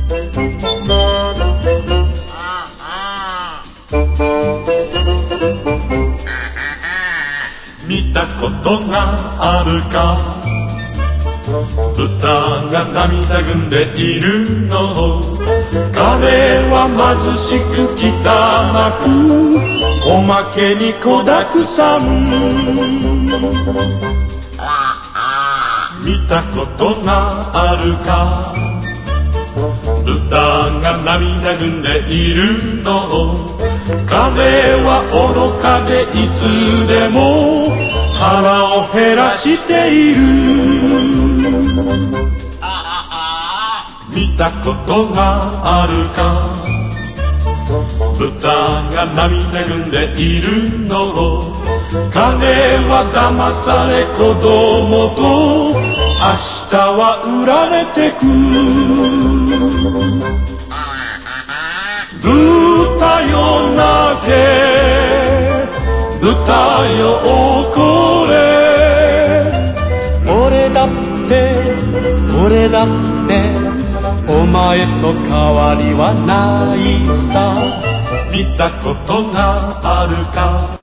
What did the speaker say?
見たことがあるか、豚が涙ぐんでいるの。彼は貧しく汚く、おまけに子だくさん。見たことがあるか、豚が涙ぐんでいるの。彼は愚かでいつでも腹を減らしている。見たことがあるか、豚が涙ぐんでいるの。彼は騙され子供と明日は売られてく。豚よ泣け、豚よ怒れ。俺だってお前と変わりはないさ。見たことがあるか。